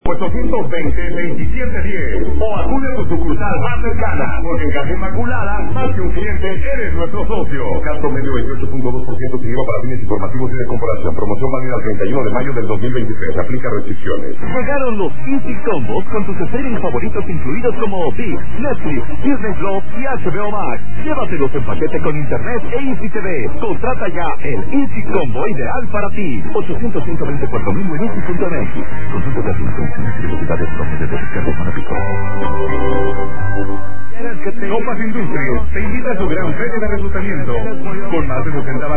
820-2710 o acude a tu sucursal más cercana, porque en Caja Inmaculada, más que un cliente, eres nuestro socio. Gasto medio 28.2% sin IVA para fines informativos y de comparación. Promoción válida el 31 de mayo del 2023. Aplica restricciones. Llegaron los Easy Combos con tus streaming favoritos incluidos como ViX, Netflix, Disney Plus y HBO Max. Llévatelos en paquete con internet e Easy TV. Contrata ya el Easy Combo ideal para ti. 800-124.000 en Easy.mx. Consulta de velocidades propias de descarga Monapico. Copas Industrias te invita a su gran feria de reclutamiento con más de 60